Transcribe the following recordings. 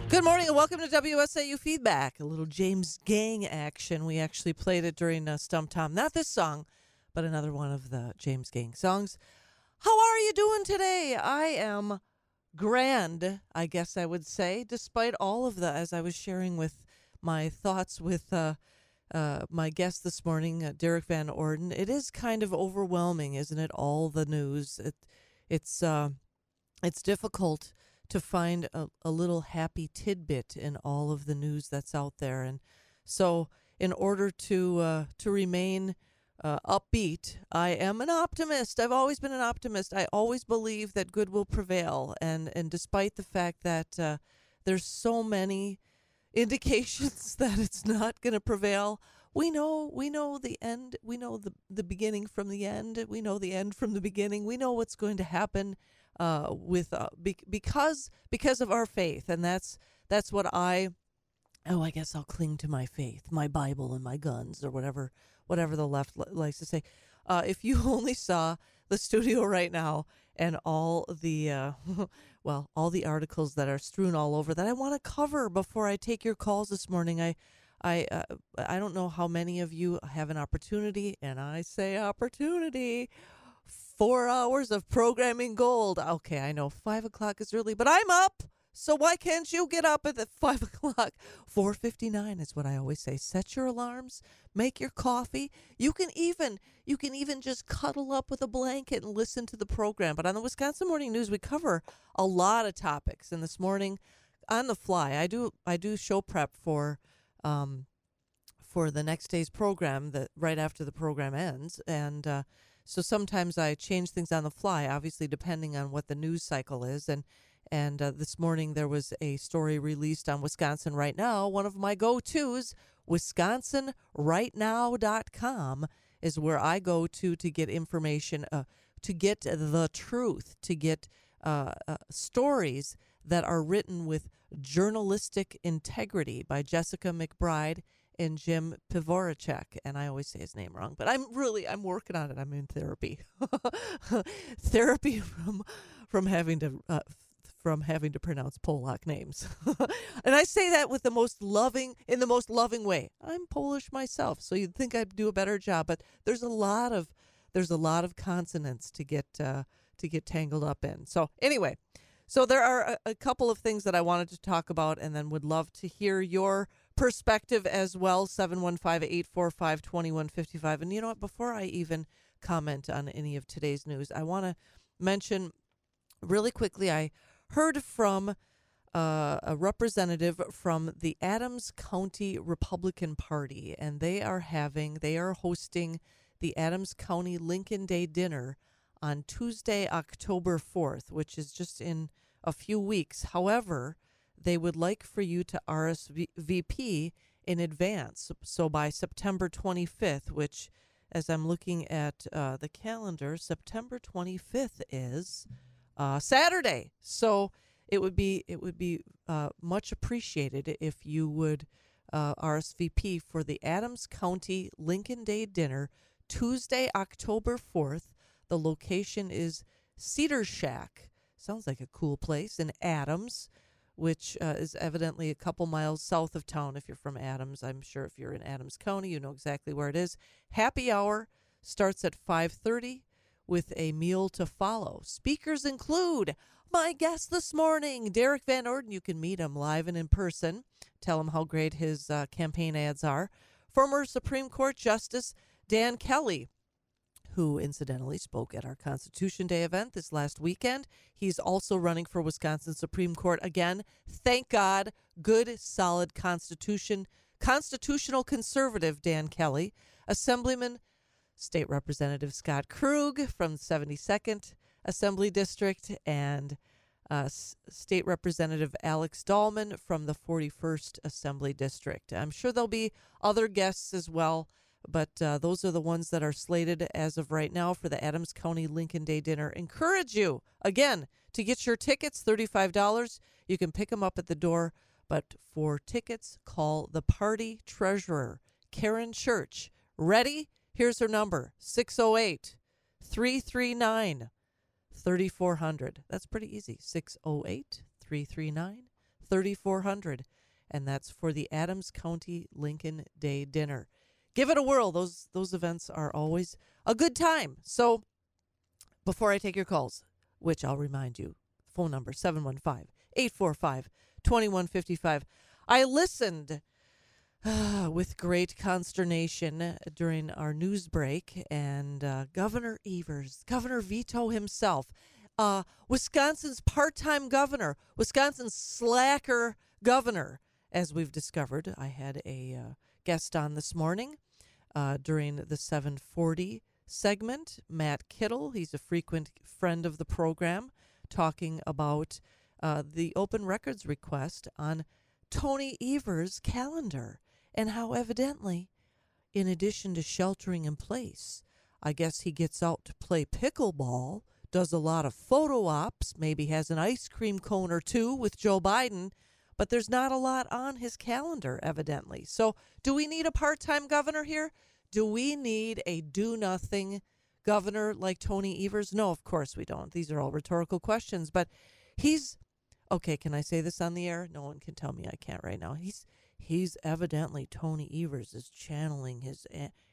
Good morning and welcome to WSAU Feedback, a little James Gang action. We actually played it during Stump Tom. Not this song, but another one of the James Gang songs. How are you doing today? I am grand, I guess I would say, despite all of the, as I was sharing with my thoughts with my guest this morning, Derek Van Orden. It is kind of overwhelming, isn't it? All the news. It's difficult to find a little happy tidbit in all of the news that's out there. And so in order to remain upbeat, I am an optimist. I've always been an optimist. I always believe that good will prevail. And despite the fact that there's so many indications that it's not going to prevail, we know the end. We know the beginning from the end. We know the end from the beginning. We know what's going to happen because of our faith, and that's what I guess I'll cling to my faith, my Bible, and my guns, or whatever the left likes to say. If you only saw the studio right now and all the all the articles that are strewn all over that I want to cover before I take your calls this morning. I don't know how many of you have an opportunity, and I say opportunity. 4 hours of programming gold. Okay, I know 5 o'clock is early, but I'm up. So why can't you get up at the 5 o'clock? 4:59 is what I always say. Set your alarms. Make your coffee. You can even just cuddle up with a blanket and listen to the program. But on the Wisconsin Morning News, we cover a lot of topics. And this morning, on the fly, I do show prep for the next day's program that right after the program ends, and so sometimes I change things on the fly, obviously depending on what the news cycle is. And this morning there was a story released on Wisconsin Right Now. One of my go-tos, WisconsinRightNow.com, is where I go to get information, to get the truth, to get stories that are written with journalistic integrity by Jessica McBride and Jim Pivoracek, and I always say his name wrong, but I'm working on it. I'm in therapy, therapy from having to pronounce Polak names, and I say that with the most loving way. I'm Polish myself, so you'd think I'd do a better job, but there's a lot of consonants to get tangled up in. So anyway, so there are a couple of things that I wanted to talk about, and then would love to hear your perspective as well. 715-845-2155. And you know what? Before I even comment on any of today's news, I want to mention really quickly, I heard from a representative from the Adams County Republican Party, and they are hosting the Adams County Lincoln Day dinner on Tuesday, October 4th, which is just in a few weeks. However, they would like for you to RSVP in advance. So by September 25th, which, as I'm looking at the calendar, September 25th is Saturday. So it would be much appreciated if you would RSVP for the Adams County Lincoln Day dinner, Tuesday, October 4th. The location is Cedar Shack. Sounds like a cool place in Adams, which is evidently a couple miles south of town. If you're from Adams, I'm sure if you're in Adams County, you know exactly where it is. Happy hour starts at 5:30 with a meal to follow. Speakers include my guest this morning, Derek Van Orden. You can meet him live and in person. Tell him how great his campaign ads are. Former Supreme Court Justice Dan Kelly, who incidentally spoke at our Constitution Day event this last weekend. He's also running for Wisconsin Supreme Court again. Thank God. Good, solid constitutional conservative Dan Kelly. Assemblyman, State Representative Scott Krug from the 72nd Assembly District, and State Representative Alex Dahlman from the 41st Assembly District. I'm sure there'll be other guests as well, but those are the ones that are slated as of right now for the Adams County Lincoln Day dinner. Encourage you, again, to get your tickets, $35. You can pick them up at the door, but for tickets, call the party treasurer, Karen Church. Ready? Here's her number, 608-339-3400. That's pretty easy, 608-339-3400. 3400, and that's for the Adams County Lincoln Day Dinner. Give it a whirl. Those events are always a good time. So before I take your calls, which I'll remind you, phone number 715-845-2155. I listened with great consternation during our news break, and Governor Evers, Governor Vito himself, Wisconsin's part-time governor, Wisconsin's slacker governor, as we've discovered. I had a guest on this morning during the 740 segment, Matt Kittle. He's a frequent friend of the program, talking about the open records request on Tony Evers' calendar, and how evidently, in addition to sheltering in place, I guess he gets out to play pickleball, does a lot of photo ops, maybe has an ice cream cone or two with Joe Biden, but there's not a lot on his calendar, evidently. So do we need a part-time governor here? Do we need a do-nothing governor like Tony Evers? No, of course we don't. These are all rhetorical questions, but he's... Okay, can I say this on the air? No one can tell me I can't right now. He's evidently, Tony Evers is channeling his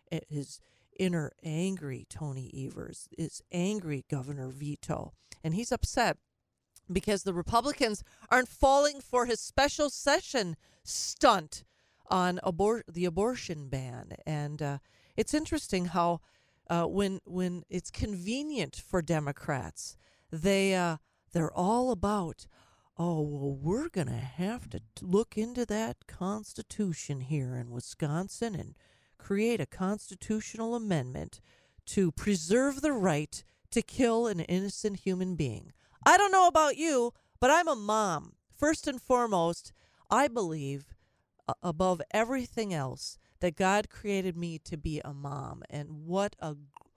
inner angry Tony Evers, is angry Governor Vito. And he's upset because the Republicans aren't falling for his special session stunt on the abortion ban. And it's interesting how when it's convenient for Democrats, they're all about, oh, well, we're going to have to look into that Constitution here in Wisconsin and create a constitutional amendment to preserve the right to kill an innocent human being. I don't know about you, but I'm a mom. First and foremost, I believe above everything else that God created me to be a mom, and what a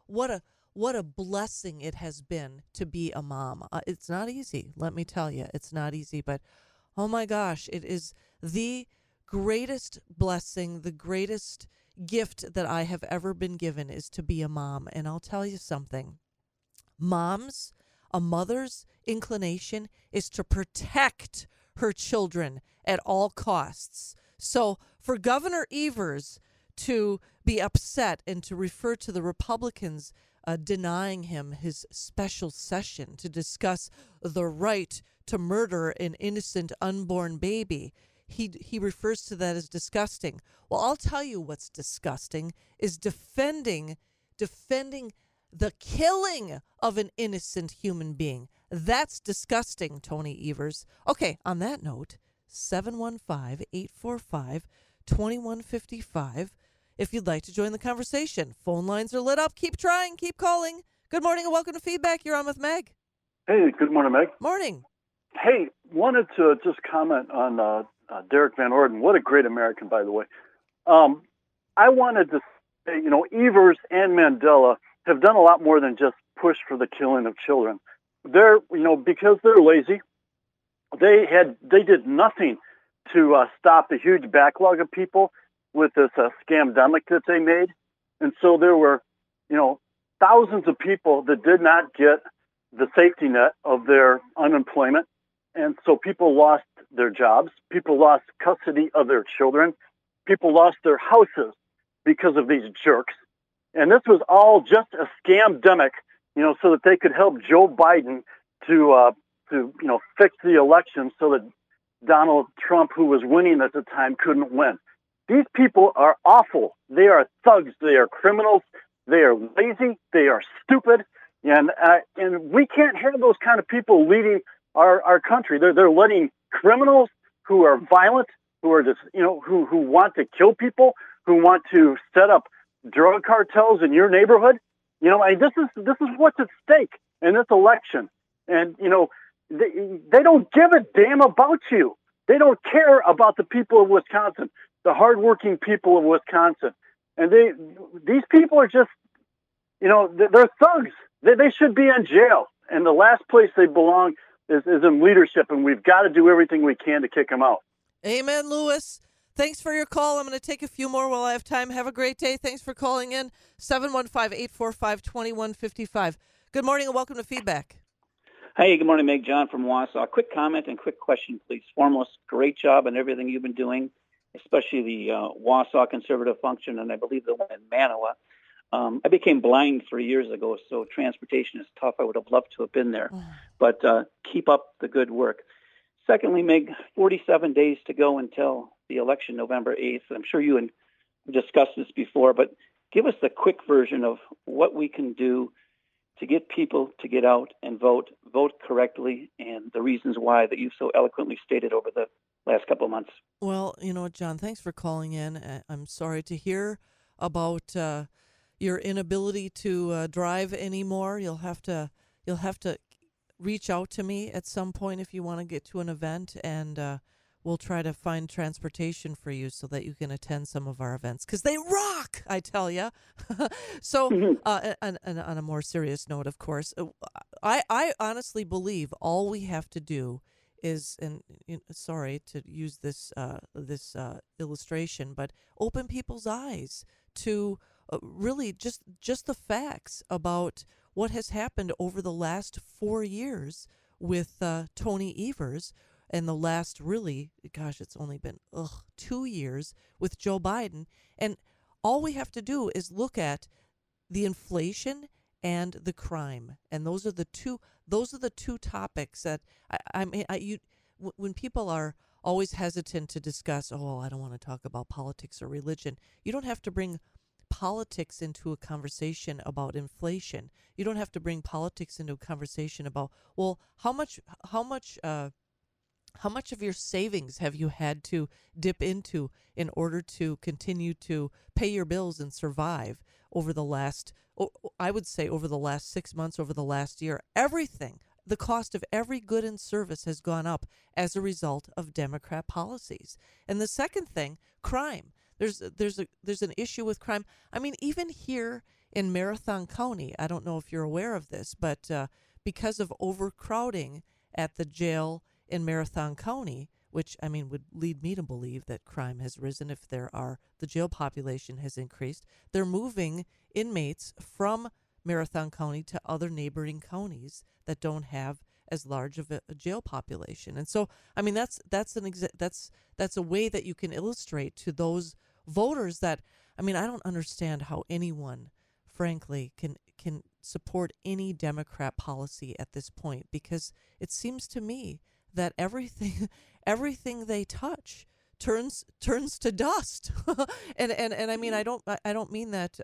blessing it has been to be a mom. It's not easy, let me tell you. It's not easy, but oh my gosh, it is the greatest blessing, the greatest gift that I have ever been given is to be a mom. And I'll tell you something. A mother's inclination is to protect her children at all costs. So for Governor Evers to be upset and to refer to the Republicans denying him his special session to discuss the right to murder an innocent unborn baby, he refers to that as disgusting. Well, I'll tell you what's disgusting is defending the killing of an innocent human being. That's disgusting, Tony Evers. Okay, on that note, 715-845-2155. If you'd like to join the conversation, phone lines are lit up. Keep trying, keep calling. Good morning and welcome to Feedback. You're on with Meg. Hey, good morning, Meg. Morning. Hey, wanted to just comment on Derek Van Orden. What a great American, by the way. I wanted to say, Evers and Mandela have done a lot more than just push for the killing of children. They're, because they're lazy, they did nothing to stop the huge backlog of people with this scamdemic that they made. And so there were, thousands of people that did not get the safety net of their unemployment. And so people lost their jobs. People lost custody of their children. People lost their houses because of these jerks. And this was all just a scamdemic, so that they could help Joe Biden to fix the election so that Donald Trump, who was winning at the time, couldn't win. These people are awful. They are thugs. They are criminals. They are lazy. They are stupid. And we can't have those kind of people leading our country. They're letting criminals who are violent, who are just, who want to kill people, who want to set up drug cartels in your neighborhood. This is what's at stake in this election. And, they don't give a damn about you. They don't care about the people of Wisconsin, the hardworking people of Wisconsin. And these people are just, they're thugs. They should be in jail. And the last place they belong is in leadership. And we've got to do everything we can to kick them out. Amen, Lewis. Thanks for your call. I'm going to take a few more while I have time. Have a great day. Thanks for calling in. 715-845-2155. Good morning and welcome to Feedback. Hey, good morning, Meg. John from Wausau. Quick comment and quick question, please. Foremost, great job on everything you've been doing, especially the Wausau Conservative Function, and I believe the one in Manawa. I became blind 3 years ago, so transportation is tough. I would have loved to have been there, but keep up the good work. Secondly, Meg, 47 days to go until the election, November 8th. I'm sure you and discussed this before, but give us the quick version of what we can do to get people to get out and vote correctly, and the reasons why that you've so eloquently stated over the last couple of months. Well, you know what, John, thanks for calling in. I'm sorry to hear about your inability to drive anymore. You'll have to reach out to me at some point if you want to get to an event, and we'll try to find transportation for you so that you can attend some of our events, because they rock, I tell you. So, and on a more serious note, of course, I honestly believe all we have to do is, and sorry to use this illustration, but open people's eyes to really just the facts about what has happened over the last 4 years with Tony Evers, and the last really, gosh, it's only been 2 years with Joe Biden. And all we have to do is look at the inflation and the crime, and those are the two topics that when people are always hesitant to discuss, oh, I don't want to talk about politics or religion. You don't have to bring politics into a conversation about inflation. You don't have to bring politics into a conversation about, well, how much of your savings have you had to dip into in order to continue to pay your bills and survive over the last, I would say over the last 6 months, over the last year? Everything, the cost of every good and service has gone up as a result of Democrat policies. And the second thing, crime. There's an issue with crime. I mean, even here in Marathon County, I don't know if you're aware of this, but because of overcrowding at the jail in Marathon County, which, I mean, would lead me to believe that crime has risen if the jail population has increased. They're moving inmates from Marathon County to other neighboring counties that don't have as large of a jail population. And so, I mean, that's a way that you can illustrate to those voters that, I mean, I don't understand how anyone, frankly, can support any Democrat policy at this point, because it seems to me that everything they touch turns to dust. and I mean, I don't mean that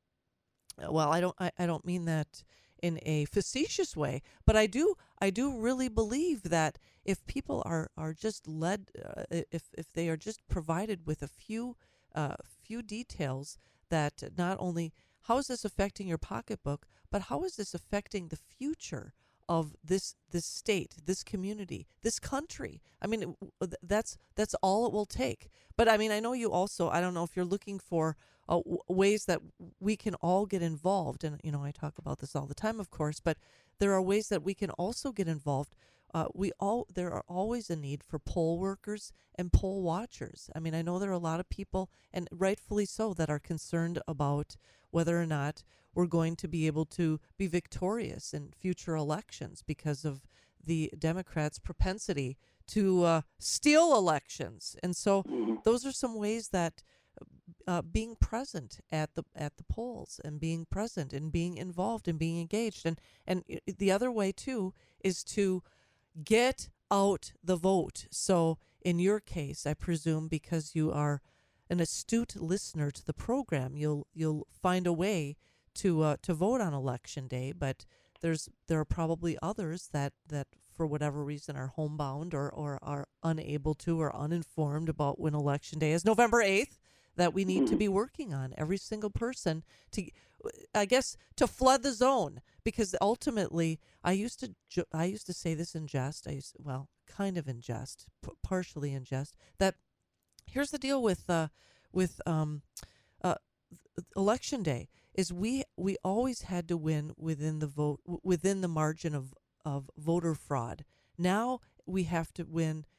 I don't mean that in a facetious way, but I do really believe that if people are just led, if they are just provided with a few details, that not only how is this affecting your pocketbook, but how is this affecting the future of this state, this community, this country? I mean, that's all it will take. But I mean, I know you also, I don't know if you're looking for ways that we can all get involved. And, I talk about this all the time, of course, but there are ways that we can also get involved. There are always a need for poll workers and poll watchers. I mean, I know there are a lot of people, and rightfully so, that are concerned about whether or not we're going to be able to be victorious in future elections because of the Democrats' propensity to steal elections. And so those are some ways that being present at the polls, and being present and being involved and being engaged, and the other way too is to get out the vote. So in your case, I presume because you are an astute listener to the program, you'll find a way to vote on election day. But there are probably others that for whatever reason are homebound or are unable to or uninformed about when election day is, November 8th, that we need to be working on, every single person, to, I guess, to flood the zone. Because ultimately, I used to say this in jest. Kind of in jest, partially in jest. That here's the deal with election day is we always had to win within the margin of voter fraud. Now we have to win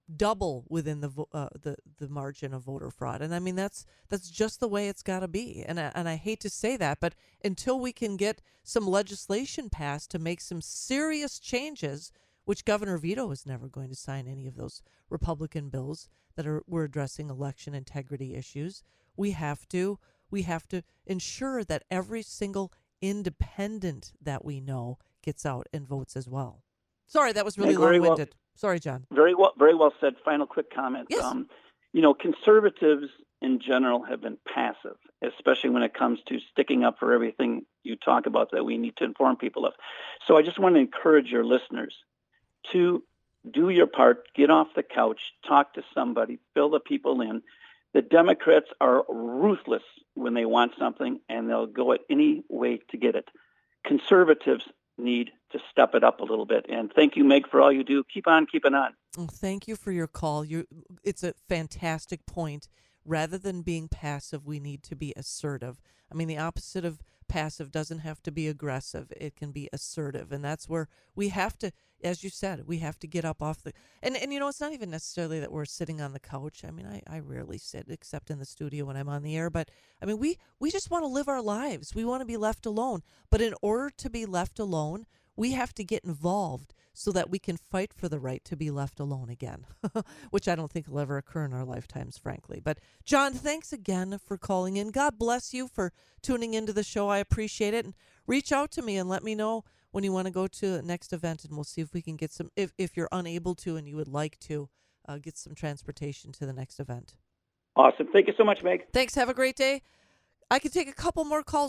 double within the margin of voter fraud. And I mean, that's just the way it's got to be. And I hate to say that, but until we can get some legislation passed to make some serious changes, which Governor Vito is never going to sign any of those Republican bills that were addressing election integrity issues. We have to ensure that every single independent that we know gets out and votes as well. Sorry, that was really long-winded. Sorry, John. Very well said. Final quick comment. Yes. Conservatives in general have been passive, especially when it comes to sticking up for everything you talk about that we need to inform people of. So I just want to encourage your listeners to do your part, get off the couch, talk to somebody, fill the people in. The Democrats are ruthless when they want something, and they'll go at any way to get it. Conservatives need to step it up a little bit. And thank you, Meg, for all you do. Keep on keeping on. Oh, thank you for your call. It's a fantastic point. Rather than being passive, we need to be assertive. I mean, the opposite of passive doesn't have to be aggressive. It can be assertive. And that's where we have to, as you said, we have to get up off the... And it's not even necessarily that we're sitting on the couch. I mean, I rarely sit except in the studio when I'm on the air. But, I mean, we just want to live our lives. We want to be left alone. But in order to be left alone, we have to get involved so that we can fight for the right to be left alone again, which I don't think will ever occur in our lifetimes, frankly. But, John, thanks again for calling in. God bless you for tuning into the show. I appreciate it. And reach out to me and let me know when you want to go to the next event, and we'll see if we can get some, if you're unable to and you would like to, get some transportation to the next event. Awesome. Thank you so much, Meg. Thanks. Have a great day. I can take a couple more calls,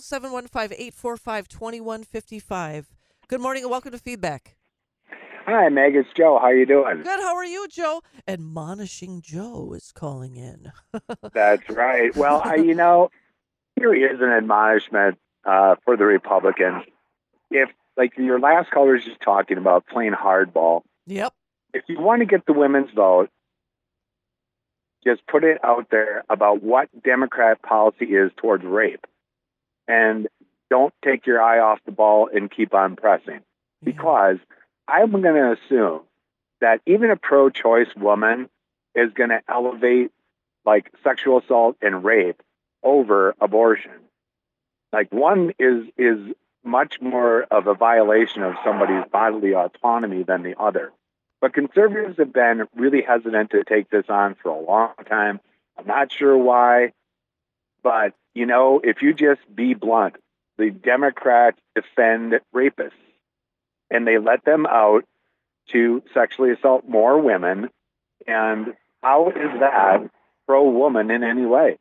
715-845-2155. Good morning and welcome to Feedback. Hi, Meg. It's Joe. How you doing? Good. How are you, Joe? Admonishing Joe is calling in. That's right. Well, here is an admonishment for the Republicans. If, like your last caller was just talking about playing hardball. Yep. If you want to get the women's vote, just put it out there about what Democrat policy is towards rape. And don't take your eye off the ball and keep on pressing. Because I'm going to assume that even a pro-choice woman is going to elevate like sexual assault and rape over abortion. Like one is much more of a violation of somebody's bodily autonomy than the other. But conservatives have been really hesitant to take this on for a long time. I'm not sure why, but if you just be blunt, the Democrats defend rapists. And they let them out to sexually assault more women. And how is that pro-woman in any way?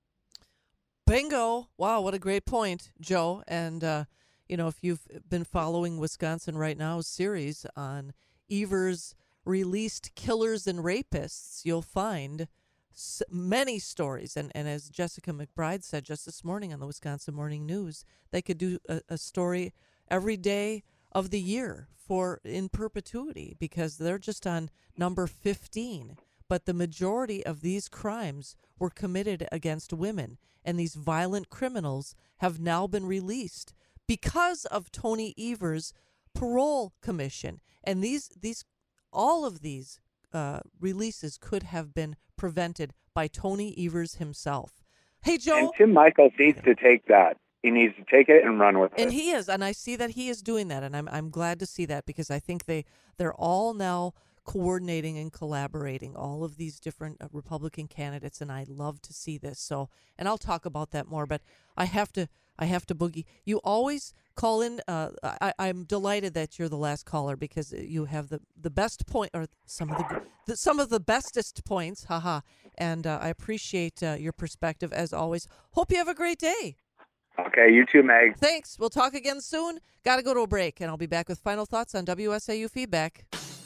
Bingo. Wow, what a great point, Joe. And, if you've been following Wisconsin Right Now's series on Evers released killers and rapists, you'll find many stories. And as Jessica McBride said just this morning on the Wisconsin Morning News, they could do a story every day of the year in perpetuity because they're just on number 15. But the majority of these crimes were committed against women, and these violent criminals have now been released because of Tony Evers' parole commission. And all of these releases could have been prevented by Tony Evers himself. Hey, Joe. And Tim Michaels needs to take that. He needs to take it and run with it. And he is, and I see that he is doing that, and I'm glad to see that because I think they're all now coordinating and collaborating, all of these different Republican candidates, and I love to see this. So, and I'll talk about that more, but I have to boogie. You always call in. I'm delighted that you're the last caller because you have the best point, or some of the bestest points. Haha, and I appreciate your perspective as always. Hope you have a great day. Okay, you too, Meg. Thanks. We'll talk again soon. Got to go to a break, and I'll be back with final thoughts on WSIU Feedback.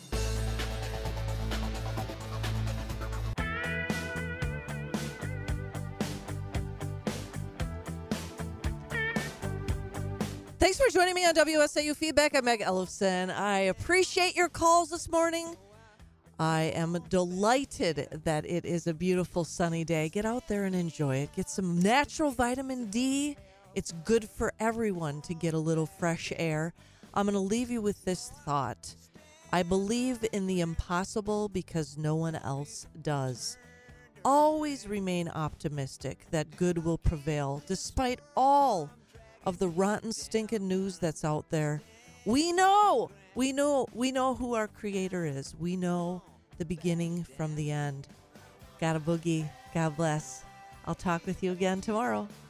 Thanks for joining me on WSIU Feedback. I'm Meg Ellefson. I appreciate your calls this morning. I am delighted that it is a beautiful sunny day. Get out there and enjoy it. Get some natural vitamin D. It's good for everyone to get a little fresh air. I'm going to leave you with this thought. I believe in the impossible because no one else does. Always remain optimistic that good will prevail despite all of the rotten, stinking news that's out there. We know who our creator is. We know the beginning from the end. Got a boogie. God bless. I'll talk with you again tomorrow.